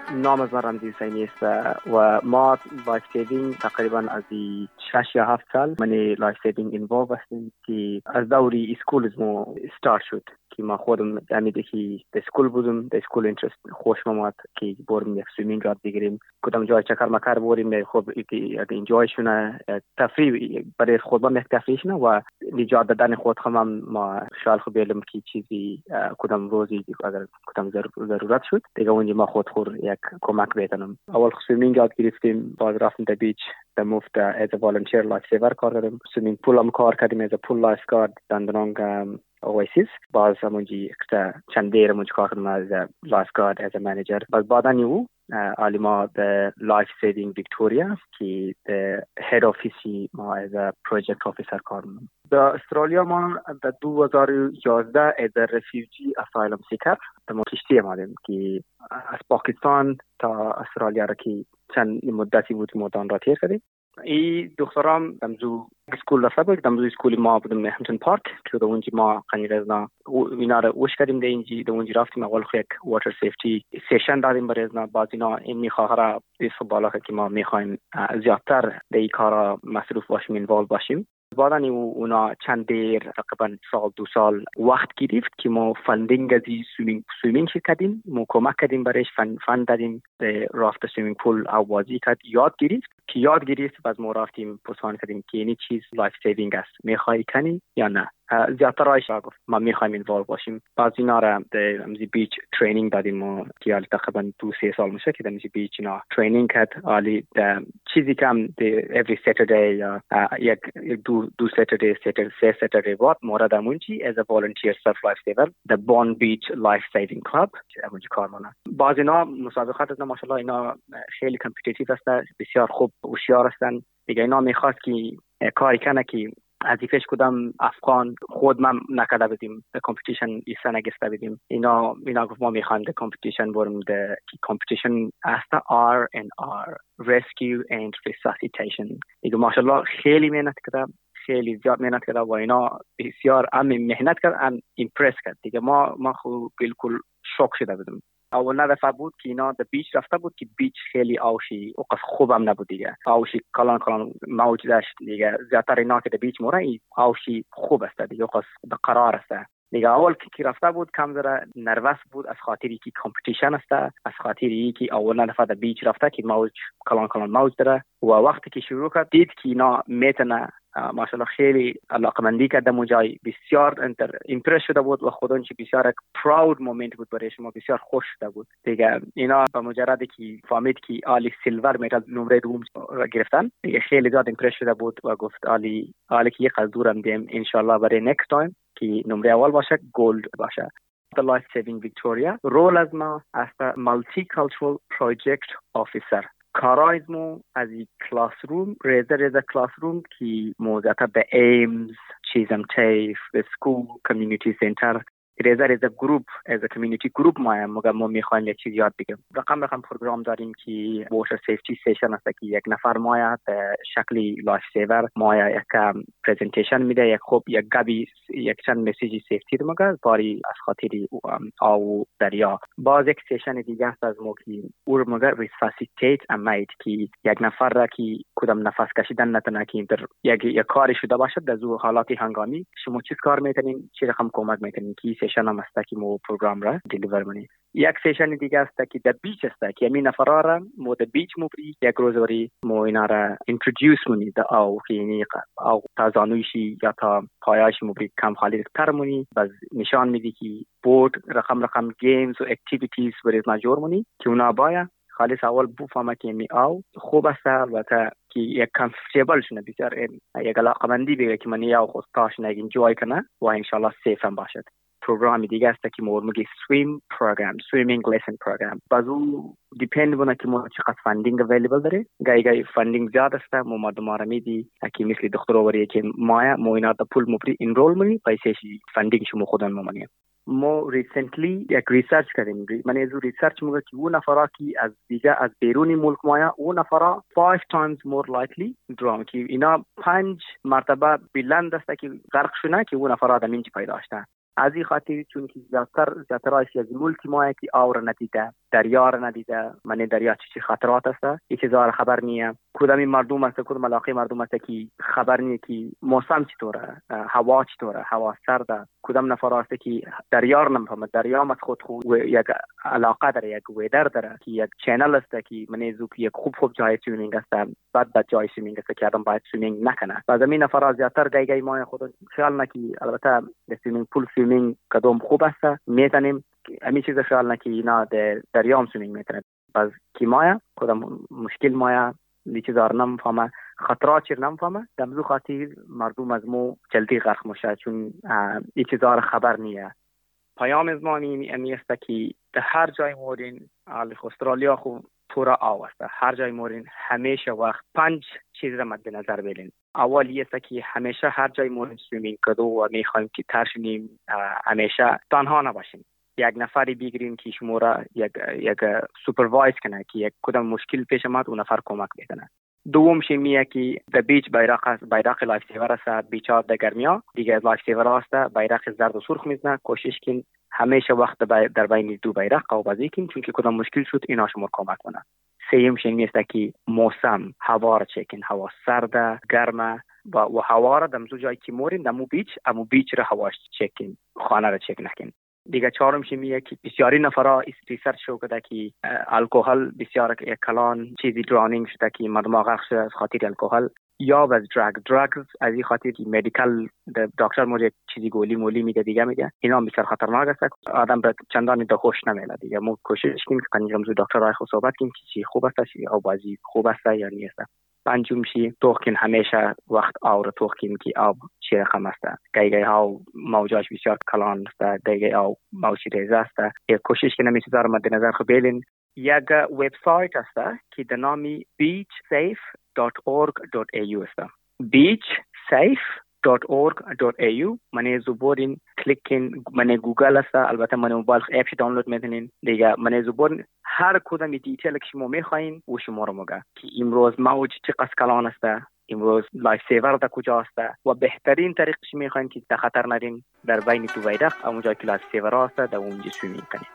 نام از من رمزی حسینی است و ما لایف سیوینگ تقریبا از 6 یا 7 سال من لایف سیوینگ اینوالو هستیم که از دوری اسکول مو استارت شد که ما خودم امیده که در اسکول بودم، در اسکول اینترست خوش اومد که بریم یک سویمینگ یاد بگیریم، کدام جای چکر مکر بریم، خب اگه انجوی شونه تفریح برای خودم یک تفریح شونه و نجات دادن خود هم ما شال خو بیلم که چیزی کدام روزی اگر کدام ضرورت شد دیگه اونجا ما خود خور یک کمک بتونم. اول سویمینگ یاد گرفتیم، بعد رفتیم در بیچ، در مفت از والنتیر لایف سیور کار کردم، سویمینگ پول هم کار کردیم از پول لایف گارد دندانگ اویسیس، باز همونجی چند دیر منج کار کردم از لایف گارد از منیجر. بعد نیو عالما د لایف سیوینگ ویکتوریا که د هد آفیسی ما از پروژکت آفیسر کار میکنم. در استرالیا ما در 2011 از رفیوجی اسایلم سیکر ما کشتی آمدیم که از پاکستان تا استرالیا را که چند مدتی بود مدان را تیر کردیم. ای دخترام دمزو اسکول رفته بود، دمزو اسکولی ما بودم همتون پارک که در اونجا ما قنیرزنا اینا را وش کردیم. در اونجا رفتیم اول یک واتر سیفتی سیشن دادیم برای ازنا. باز اینا این میخواه دیست بالا که ما میخوایم زیادتر در این کارا مصروف باشیم، اینوالو باشیم. بعدا اونا چند دیر تقریبا سال 2 سال وقت گرفت که ما فندینگ از سویمینگ کردیم، ما کمک کردیم برایش، فند دادیم، رفت سویمینگ پول او بازی کرد، یاد گرفت باز ما رفتیم پرسان کردیم که این چیز لایف سیوینگ است، میخوای کنی یا نه. زیادتر رایش گفت ما میخوایم اینوالو باشیم. باز اینا را در امزی بیچ ترینینگ دادیم ما که تقریبا 2-3 سال میشه که در امزی بیچ اینا ترینینگ کرد. حالی چیزی کم every Saturday یا یک دو سه Saturday بعد مورد امونجی as a volunteer surf life saver the Bond Beach Life Saving Club امونجی کار مانه. باز اینا مسابقات از ماشاءالله اینا خیلی کمپیتیتیو هستن، بسیار خوب هوشیار هستن. دیگه اینا میخواست که کاری کنه که از ایفش کدام افغان خود من نکرده بدیم در کمپیتیشن ایسا نگسته بدیم. اینا گفت ما میخوایم در کمپیتیشن بریم. در کمپیتیشن هسته R&R Rescue and Resuscitation. دیگه ماشاءالله خیلی مهنت کرده، خیلی زیاد مهنت کرده و اینا بسیار مهنت کرد، ایمپرس کرد. دیگه ما خود بالکل شوک شده بودیم. اول دفعه بود که اینا در بیچ رفته بود که بیچ خیلی آوشی اوقف خوبم نبود دیگه، آوشی کلان موج داشت دیگه. زیادتر اینا که در بیچ مورد آوشی خوب است دیگه، اوقف به قرار است دیگه. اول که رفته بود کم ذره نروس بود از خاطری که کمپیتیشن است، از خاطری که اول دفعه در بیچ رفته که موج کلان موج داره و وقتی که شروع کرد دید که اینا میتونه ماشاءالله خیلی علاقمندی کرده مجای، بسیار ایمپرس شده بود و خودش بسیار پراود مومنت بود برای شما، بسیار خوش شده بود دیگه. اینا به مجردی که فهمید که آلی سیلور مدال نمره دوم گرفتن دیگه خیلی زیاد ایمپرس شده بود و گفت آلی که یک دورم دیم ان شاء الله برای نکست تایم که نمره اول باشه گولد باشه. The Life Saving Victoria رول از ما است Multicultural Project Officer. کارایزمو از این کلاس روم ریزه کلاس روم که موضوعات به ایمز، چیزم تیف، به سکول، کمیونیتی سنتر ریزه گروپ از کمیونیتی گروپ ما میخوایم یک چیز یاد بگیریم. رقم پروگرام داریم که واتر سیفتی سیشن است که یک نفر ما به شکلی لایف سیور ما یک پرزنتیشن میده، یک گابی یک چند مسیج سیفتی رو مگه باری از خاطری آو دریا. باز یک سیشن دیگه است از ما که او رو مگه ریساسیتیت امید که یک نفر را که کدام نفس کشیدن نتونه که در یک کاری شده باشد در زو حالات هنگامی شما چیز کار میتونین، چی رقم کمک میتونین که سیشن هم است که مو پروگرام را دیلیور منی. یک سیشن دیگه است که در بیچ است که همین نفرا را مو در بیچ مبری یک روز وری مو اینا را اینترودیوس منی در او که یعنی او تا زانویشی یا تا پایش مبری کم خالی تر منی، باز نشان میدی که بورد رقم گیمز و اکتیویتیز برای ماجور منی که اونا باید خالص اول بفهمه که می او خوب است و تا که یک کامفورتبل شونه بسیار یک علاقمندی بگه که من یا خودتاش نگه انجوی کنه و انشالله سیف هم باشد. پروگرام دیگه است که ما میگه swimming lesson program. بازو دیپند بونه که ما چقدر فاندینگ اویلیبل داره. گاهی فاندینگ زیاد است ما مردم میدی که مثل دکتروری که ما اینا تا پول مبری انرول منی پیسش فاندینگ شما خودن ممنی. ما ریسنتلی یک ریسرچ کردیم. من از ریسرچ میگه که اون نفرا که از دیگه از بیرون ملک مایا اون نفرا 5 times more likely درام که اینا 5 مرتبه بلند است که غرق شونه که اون نفرا در منج پیدا داشتن. از این خاطر چون که زیادتر از ملک ما که آور ندیده، دریا را ندیده، من دریا چی خطرات است این چیزا خبر نیه. کدام مردم است، کدام علاقه مردم است که خبر نیه که موسم چطوره، هوا چطوره، هوا سرده. کدام نفر است که دریا را نمیفهمه، دریا از خود یک علاقه داره، یک ویدر داره که یک چینل است که من زو که یک خوب جای سویمینگ است، بد جای سویمینگ است که آدم باید سویمینگ نکنه. و زمین نفر زیادتر گای ما خود خیال نکی البته سویمینگ پول سویمینگ کدام خوب است میتونیم همین چیز خیال نکی اینا دریا هم سویمینگ میتونه. باز کی مایا کدام مشکل مایا لیچزار نمیفهمه، خطرات چیر نمیفهمه، دمزو خاطر مردم از مو جلدی غرق میشه چون این چیزا خبر نیه. پیام از ما می است که در هر جای مورین استرالیا خو پورا آواسته، هر جای مورین همیشه وقت 5 چیز را مد نظر بگیرین. اولی است که همیشه هر جای مورین سویمینگ کدو و میخوایم که ترشیم همیشه تنها نباشیم. یک نفری بگیرین که شما را یک سوپروایز کنه که یک کدام مشکل پیش آمد اون نفر کمک بکنه. دوم شمیه که در بیچ بیرق است، بیرق لایف سیور است، بیچا در گرمیا دیگه لایف سیور است، بیرق زرد و سرخ میزنه. کوشش کن همیشه وقت در بین دو بیرق قوبازی کن چون که کدام مشکل شد اینا شما کمک کنه. سوم شمیه است که موسم هوا را چکین، هوا سرد گرمه و هوا را دمزو جایی که مورین دمو بیچ را هواش چکین، خانه را چک نکن. دیگه چهارم شمیه که بسیاری نفرا ریسرچ شو کرده که الکل بسیار کلان چیزی درانینگ شده که مردم غرق شده از خاطر الکل یا از درگز از این خاطر که مدیکال دکتر موجه چیزی گولی مولی میده دیگه میگه اینا بسیار خطرناک است. آدم به چندان ده خوش نمیاد دیگه. ما کوشش کنیم که کنیم دکتر رای خود صحبت کنیم که چی خوب است چی او بازی خوب است یا نیست. پنجم شی توخین همیشه وقت آور توخین که آب چی رقم است. گاهی ها موجاش بسیار کلان است، گاهی ها موجی ریزه است. یک کوشش کنیم چیزا رو مد نظر خود بگیرین. یک وبسایت است که به نام beachsafe.org.au است. beachsafe.org.au من زبورین کلیکین من گوگل است، البته من موبایل اپش دانلود میکنین دیگه. من زبورین هر کدام دیتیل که شما میخواین و شما رو میگه که امروز موج چقدر کلان است، امروز لایف سیور در کجا است و بهترین طریقش میخواین که در خطر نرین در بین تو ویدق اونجا که لایف سیور است در اونجا سویمینگ کنین.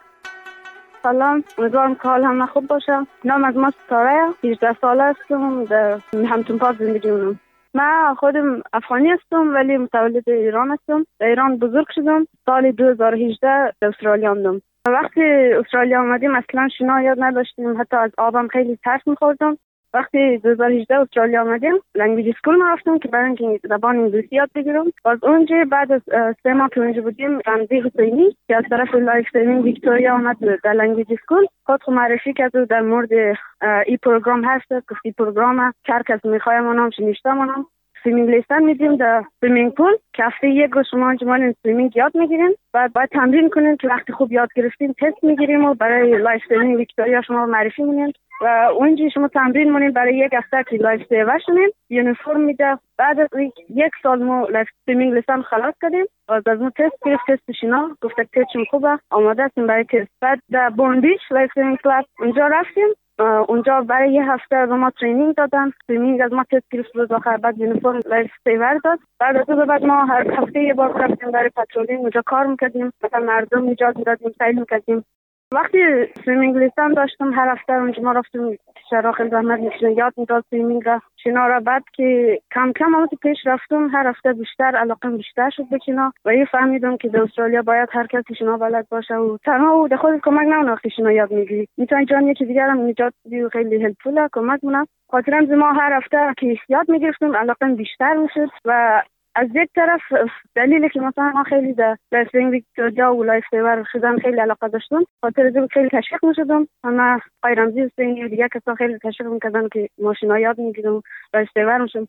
سلام، امیدوارم که حال همه خوب باشه. نام از ما ستاره، 18 ساله هستم، در همتون پارک زندگی میکنم. من خودم افغانی هستم ولی متولد ایران هستم. در ایران بزرگ شدم. سال 2018 در استرالیا آمدم. وقتی استرالیا آمدیم اصلا شنا یاد نداشتیم، حتی از آبم خیلی ترس می‌خوردم. وقتی 2018 استرالیا آمدیم لنگویج اسکول ما رفتم که برای اینکه زبان انگلیسی یاد بگیرم. باز اونجا بعد از 3 ماه که اونجا بودیم رمزی حسینی که از طرف لایف سیوینگ ویکتوریا آمد در لنگویج اسکول خود معرفی کرد در مورد این پروگرام هست که این پروگرام هر کس میخواد منم نوشته منم سویمینگ لیسن میدیم در سویمینگ پول که هفته یک روز شما جمال سویمینگ یاد میگیرین. بعد تمرین کنین که وقتی خوب یاد گرفتین تست میگیریم و برای لایف سیوینگ ویکتوریا شما معرفی میکنین و اونجا شما تمرین مونین برای یک هفته که لایف سیور شدین. یونیفرم میده. بعد از 1 سال ما لایف سویمینگ لیسن خلاص کردیم. باز از ما تست شنا گفت که چون خوبه آماده هستیم برای تست. بعد در بورن بیچ لایف سیوینگ کلاب اونجا رفتیم. اونجا برای 1 هفته از ما ترینینگ دادن. سویمینگ از ما تست گرفت روز آخر. بعد یونیفرم لایف سیور داد. بعد از اون بعد ما هر هفته یه بار رفتیم برای پاترولینگ. اونجا کار میکردیم، مثلا مردم نجات میدادیم، سیل میکردیم. وقتی سویمینگ لیسن داشتم هر هفته اونجا ما رفتیم شراخ زحمت میشن یاد میداد سویمینگ شنا را. بعد که کم کم هم پیش رفتم هر هفته بیشتر علاقه بیشتر شد به شنا و این فهمیدم که در استرالیا باید هر کسی شنا بلد باشه و تنها او خودت کمک نمونه وقتی شنا یاد میگیری میتونی جان یکی دیگر هم نجات بدی و خیلی هلپفول کمک مونه. خاطرم ما هر هفته که یاد میگرفتم علاقه بیشتر میشد و از یک طرف دلیلی که مثلا ما خیلی در سویمینگ ویکتوریا و لایف سیور شدن خیلی علاقه داشتم خاطر از خیلی تشویق میشدم. اما رمزی حسینی و دیگه کسا خیلی تشویق میکردن که ماشینا یاد میگیرم لایف سیور میشم.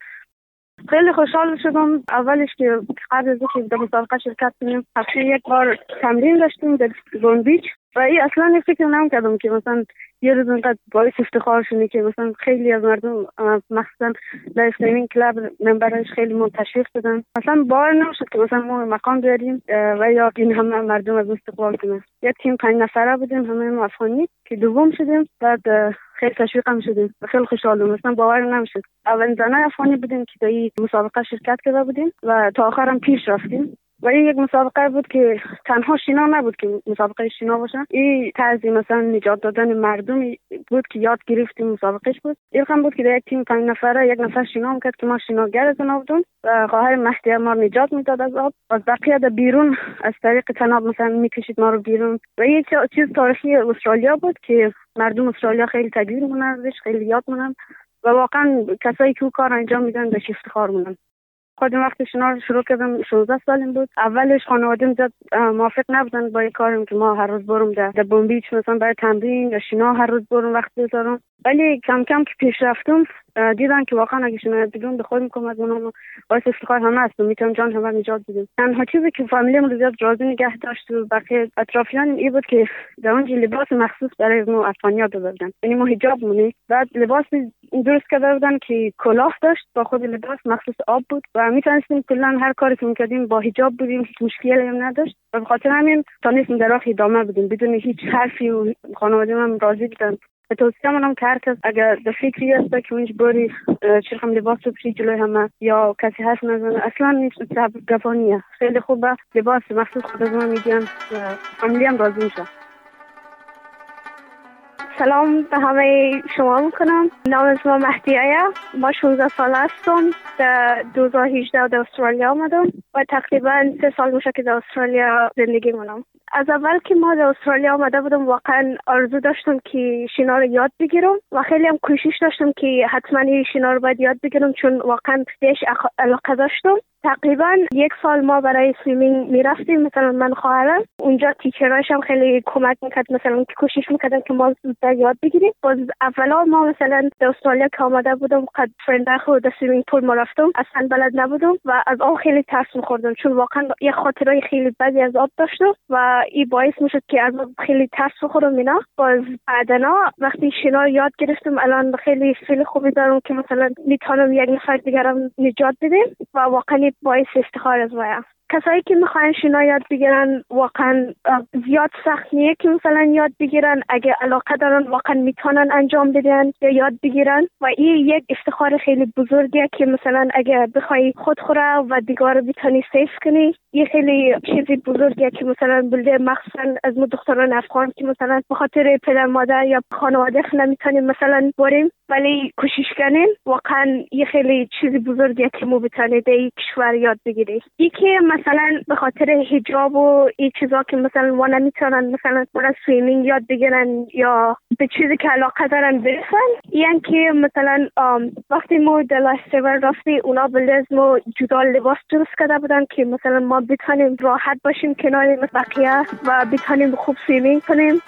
خیلی خوشحال شدم. اولش که قبل از اینکه در مسابقه شرکت کنیم هفته یک بار تمرین داشتیم در بورن بیچ و این اصلا فکر نمی‌کردم که مثلا یه روز اینقدر باعث افتخار شدی که مثلا خیلی از مردم مخصوصا لایف سیوینگ کلاب ممبرش خیلی منتشر شدن. مثلا باور نمیشد که مثلا ما مقام داریم و یا این همه مردم از استقبال کنن. یک تیم 5 نفره بودیم همه ما افغانی که دوم شدیم. بعد خیلی تشویق هم شدیم. خیلی خوشحالم. مثلا باور نمیشد. اولین زنای افغانی بودیم که در این مسابقه شرکت کرده بودیم و تا آخرم پیش رفتیم. و این یک مسابقه بود که تنها شنا نبود که مسابقه شنا باشه، این طرزی مثلا نجات دادن مردمی بود که یاد گرفتیم مسابقهش بود. این هم بود که در یک تیم 5 نفره یک نفر شنا میکرد که ما شناگر از آن بودیم و خواهر مهدی ما نجات میداد از آب، از بقیه در بیرون از طریق تناب مثلا میکشید ما رو بیرون. و یک چیز تاریخی استرالیا بود که مردم استرالیا خیلی تدبیر مونن، خیلی یاد مونن و واقعا کسایی که کار انجام میدن بهش افتخار مونن. خودم وقتی شنا رو شروع کردم 16 سالم بود. اولش خانواده‌ام زیاد موافق نبودن با این کارم که ما هر روز برم در بومبیچ مثلا برای تمرین یا شنا هر روز برم وقت بذارم، ولی کم کم که پیش رفتم دیدن که واقعا اگه شنا بدون به خودم کمک کنم باعث افتخار هم هست، میتونم جان هم نجات بدم. تنها چیزی که فامیلیم رو زیاد راضی نگه داشت و بقیه اطرافیان این بود که در اونجا لباس مخصوص برای ما افغانی‌ها دادن، یعنی ما حجاب مونی. بعد لباس درست کرده بودن که کلاه داشت با خود لباس مخصوص آب بود و میتونستیم کلا هر کاری که میکردیم با حجاب بودیم، هیچ مشکلی هم نداشت و به خاطر همین تونستیم در راه ادامه بدیم بدون هیچ حرفی و خانواده من راضی بودن. توصیه منم که هر کس اگر در فکری هست که اونج بری چرخم لباس رو بشی جلوی همه یا کسی حرف نزنه، اصلا نیست گفانیه، خیلی خوبه. لباس مخصوص خود از ما میگن و فامیلی هم راضی میشه. سلام به همه شما میکنم. نام از ما مهدی آیا، ما 16 ساله هستم. در 2018 در استرالیا آمدم و تقریبا 3 سال میشه که در استرالیا زندگی کنم. از اول که ما در استرالیا آمده بودم واقعا آرزو داشتم که شنا رو یاد بگیرم و خیلی هم کوشش داشتم که حتما این شنا رو باید یاد بگیرم چون واقعا بهش علاقه داشتم. تقریبا 1 سال ما برای سویمینگ میرفتیم، مثلا من خواهرم اونجا تیچراش هم خیلی کمک میکرد، مثلا که کوشش میکردن که ما زودتر یاد بگیریم. باز اولا ما مثلا در استرالیا که آمده بودم قد فرنده خود در سویمینگ پول ما رفتم، اصلا بلد نبودم و از آب خیلی ترس میخوردم چون واقعا یه خاطرای خیلی بدی از آب داشتم و این باعث میشد که از آب خیلی ترس بخورم. اینا باز بعدنا وقتی شنا یاد گرفتم الان خیلی خوبی دارم که مثلا میتونم یک نفر دیگرم نجات بدم و واقعا باعث افتخار از مایم. کسایی که میخوان شنا یاد بگیرن واقعا زیاد سخت نیست که مثلا یاد بگیرن، اگه علاقه دارن واقعا میتونن انجام بدن یا یاد بگیرن و این یک افتخار خیلی بزرگه که مثلا اگه بخوای خود خوره و دیگه بتونی سیف کنی، یه خیلی چیزی بزرگه که مثلا بلده مخصوصا از ما دختران افغان که مثلا به خاطر پدر مادر یا خانواده نمیتونیم مثلا بریم ولی کوشش کنیم، واقعا یه خیلی چیزی بزرگه که ما بتونیم در این کشور یاد بگیریم. یکی مثلا به خاطر حجاب و این چیزا که مثلا وانا میتونن مثلا برای سویمینگ یاد بگیرن یا به چیزی که علاقه دارن برسن، یعنی که مثلا وقتی ما در لایفسیور رفتی اونا بلز ما جدا لباس درست کرده بودن که مثلا ما بتونیم راحت باشیم کنار بقیه و بتونیم خوب سویمینگ کنیم.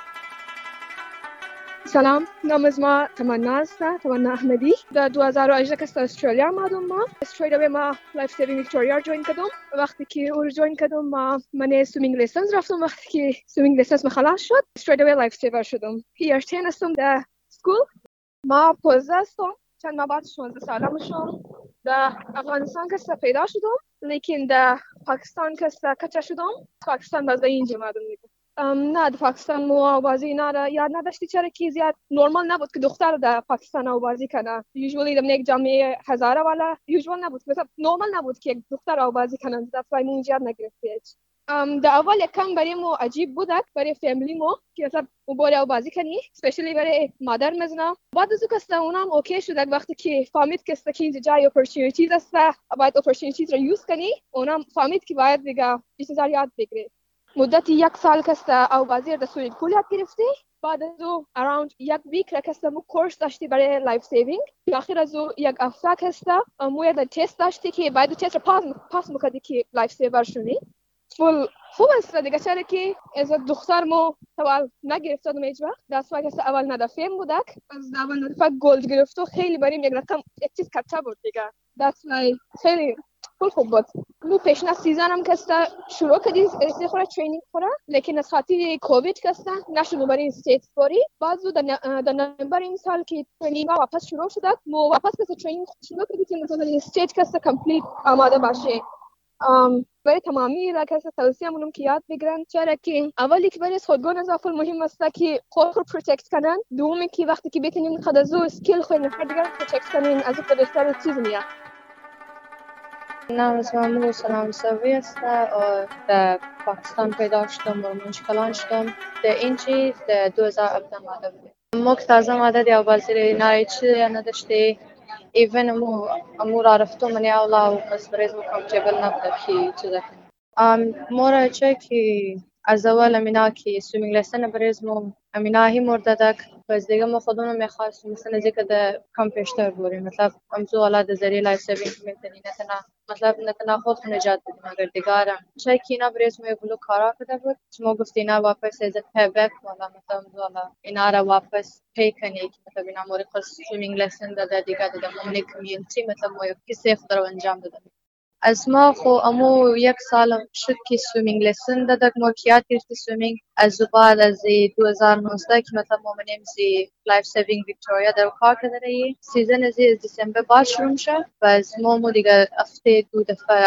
سلام، نام از ما تمنا است، تمنا احمدی. در 2018 که استرالیا آمدم ما استرالیا ما لایف سیوینگ ویکتوریا جوین کردم. وقتی که او جوین کردم من سویمینگ لیسنس رفتم. وقتی که سویمینگ لیسنس خلاص شد استرالیا لایف سیور شدم. پیرشتین هستم در سکول. ما 15 هستم، چند ماه بعد 16 سالم شدم. در افغانستان که پیدا شدم لیکن در پاکستان که کچا شدم. پاکستان باز اینجا آمدم. نه در پاکستان مو بازی یاد نداشتی چرا که زیاد نورمال نبود که دختر در پاکستان بازی کنه. یوزولی در یک جامعه هزاره والا یوزوال نبود، مثلا نورمال نبود که دختر بازی کنه. در فای مو زیاد نگرفتیش. در اول یکم برای مو عجیب بود برای فامیلی مو که مثلا باید بازی کنی، اسپشیالی برای مادر مثلا. بعد از که اونم اوکی شد وقتی که فهمید که اینجا جای اپورتونیتیز است و باید اپورتونیتیز رو یوز کنی، اونم فهمید که باید دیگه این چیزا یاد بگیره. مدت 1 سال که او بازی در سویمینگ پول یاد گرفتی. بعد از او اراوند 1 ویک که مو کورس داشتی برای لایف سیوینگ. آخر از او 1 هفته که مو یک تست داشتی که بعد تست رو پاس می‌کردی که لایف سیور شدی. فول خوب است دیگه، چرا که از دختر مو اول نگرفتم هیچ وقت. دستوای که اول ندافیم بودک از اول ندفع گلد گرفت و خیلی بریم یک رقم یک چیز کچا بود دیگه. دستوای خیلی خوب بود. مو پیشنا سیزنم که شروع کردیم از خورا ترینینگ خورا، لیکن از خاطر کووید که نشد برای استیت فوری. بعضو در نوامبر این سال که ترینینگ واپس شروع شد، مو واپس که ترینینگ شروع کردیم مثلا استیت که کامپلیت آماده باشه. برای تمامی را که توصیه منم که یاد بگیرن، چرا که اولی که برای خودگان اضافه مهم است که خود رو پروتکت کنن، دومی که وقتی که بتونین خود از او اسکیل خود نفر دیگر پروتکت کنین از اون بهتر چیز میاد. نام اسمم سلام سوی است و در پاکستان پیدا شدم و منش کلان شدم. در این چیز در 2017 آمده بودیم. ما که تازه آمده دی بازی ناری چیزی نداشتی. ایون امو را رفتم منی اولا و بس برایز کامفورتبل نبوده که چیزا کنم. مورا چه که از اول امینا که سویمینگ لسن برایز امینا هی مرددک بس دیگه ما خودمون میخواستیم مثلا زیکا ده کم پیشتر بوریم مثلا امزو والا ده ذریعه لایف سیوینگ میتونی نتنا خود نجات بدیم اگر دیگرم چه که اینا برایز ما بلو کارا کده بود ما گفت اینا واپس از پی بک والا مثلا امزو والا اینا را واپس پی کنی که مثلا اینا موری خود سویمینگ لسن ده دیگه ده ممنی کمیونتی مثلا ما کسی خود رو انجام دادم. از ما خو امو یک سال شد که سویمینگ لسن دادک ما کیات گرفتی سویمینگ از بعد از 2019 که مثلا ما منیم زی لایف سیوینگ ویکتوریا در کار کردیم سیزن از دسامبر باز شروع میشه و از ما دیگه هفته دو دفعه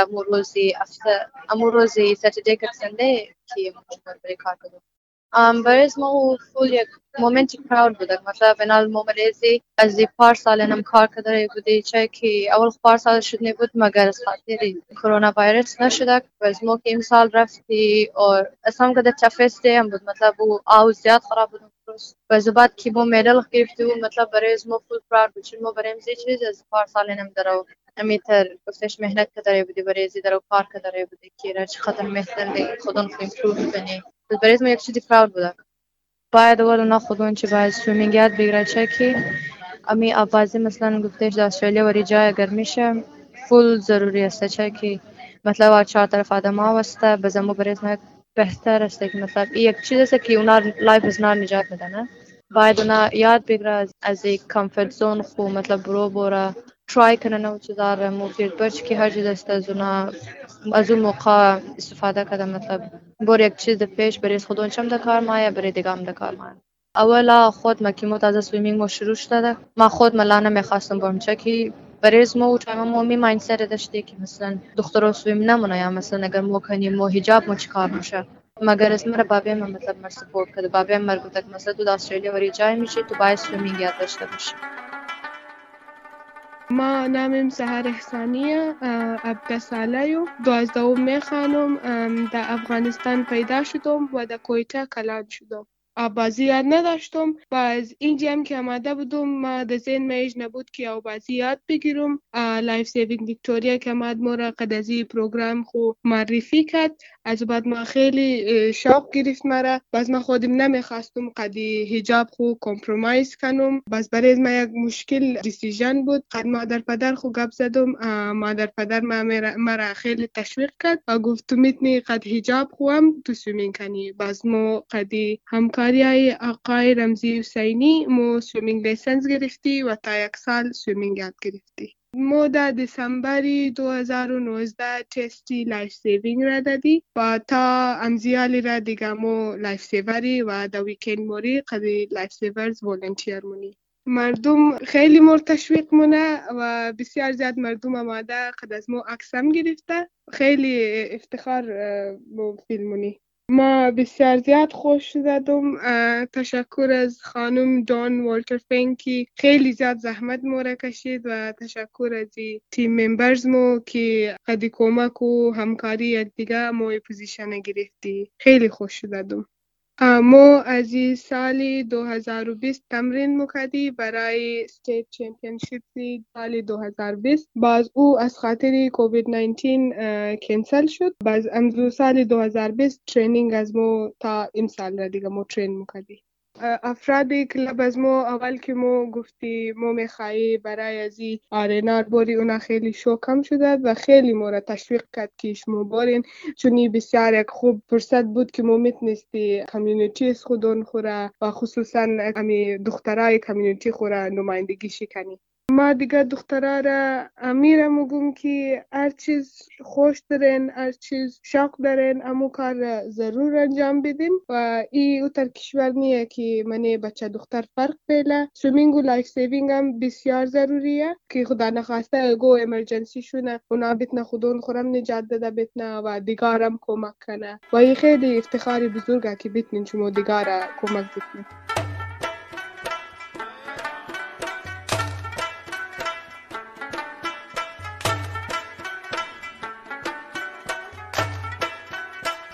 امو روزی ساتردی که سنده که ما برای کار کنیم. برای ما فول یک مومنتی پراود بودم مثلا بنال مومنیزی از پارسال انم کار کردم بودی چه که اول پارسال شد نبود مگر از خاطر کرونا ویروس نشد و از ما که امسال رفتی اور اصلا کده چفسته هم بود مثلا بو آو زیاد خراب بود و از بعد که با مدل گرفتی و مثلا برای ما فول پراود بود چون ما برای امزی چیز از پارسال انم درو امیتر گفتش مهنت کردی بودی برای زی درو کار کردی بودی که راج خاطر مهنت خودم امپروو کنی برای ما یک چیزی پراود بود. باید اولا خودمون چی باید سویمینگ یاد بگیره چه که امی آوازی مثلا گفتش در استرالیا وری جای اگر میشه فول ضروری است چه که مطلب چهار طرف آدم ها وسته بزنمو برای ما بهتر است که مطلب این یک چیز است که اونا لایف از نار نجات میده نه باید اونا یاد بگیره از یک کامفورت زون خو مطلب برو ترای کنن و چیزا رو مفید باشه که هر چیز است از اون موقع استفاده کردم مطلب بر یک چیز پیش برای خودم چم دکار مایا برای دیگام دکار مایا اولا خود ما که متازه سویمینگ ما شروع شده ما خود ملانه میخواستم برم چه که برای ما و تایم ما می مایندست داشتی که مثلا دخترها سویم نمونه یا مثلا اگر ما کنیم ما حجاب ما چیکار میشه مگر اسم را بابی من مطلب مر سپورت کرد بابی من گفت مثلا تو استرالیا وری جای میشی تو باید سویمینگ یاد داشته باشی. ما نامم سحر احسانیه 17 ساله 12 میخوانم در افغانستان پیدا شدم و در کویته کلان شدم. بازی یاد نداشتم باز اینجا هم که آمده بودم ما در ذهن میج نبود که بازی یاد بگیرم. لایف سیوینگ ویکتوریا که آمد ما را قدازی پروگرام خو معرفی کرد از بعد ما خیلی شوق گرفت مرا باز ما خودم نمیخواستم قدی حجاب خو کمپرومایز کنم باز برای ما یک مشکل دیسیژن بود قد مادر پدر خو گپ زدم مادر پدر مرا خیلی تشویق کرد و گفت تو میتونی قد حجاب خو هم تو سویمینگ کنی باز ما قدی همکاری آقای رمزی حسینی مو سویمینگ لیسنس گرفتی و تا یک سال سویمینگ یاد گرفتی. ما در دسامبر 2019 تستی لایف سیوینگ را دادی و تا امزیالی را دیگه مو لایف سیوری و در ویکند موری قدی لایف سیورز ولنتیر مونی. مردم خیلی تشویق مونه و بسیار زیاد مردم آماده قد از مو عکسم گرفته خیلی افتخار مو فیلمونی. ما بسیار زیاد خوش زدم. تشکر از خانم دان والتر فین که خیلی زیاد زحمت مو کشید و تشکر از تیم ممبرز مو که قدی کمک و همکاری یک دیگه مو پوزیشن گرفتی خیلی خوش زدم. ما از سال 2020 تمرین مکدی برای استیت چمپیونشیپ سال 2020 باز او از خاطر کووید 19 کنسل شد باز امزو سال 2020 ترینینگ از ما تا امسال را دیگه ما ترین مکدی. افرادی کلاب از ما اول که ما گفتی ما میخوایی برای ازی آرینار باری اونا خیلی شوکم شده و خیلی ما را تشویق کرد که شما بارین چونی بسیار یک خوب فرصت بود که ما میتونستی کمیونیتی از خودون خوره و خصوصا امی دخترای کمیونیتی خوره نمایندگی شکنی. ما دیگه دخترها را امیره مگم که هر چیز خوش دارین هر چیز شوق دارین امو کار ضرور انجام بدین و ای اوتر کشور نیه که منی بچه دختر فرق بیله. سویمینگ و لایف سیوینگ هم بسیار ضروریه که خدا نخواسته گو امرجنسی شونه اونا بتنه خودون خورم نجات داده بتنه و دیگارم کمک کنه و ای خیلی افتخاری بزرگه که بتنین شما دیگاره کمک بتنین.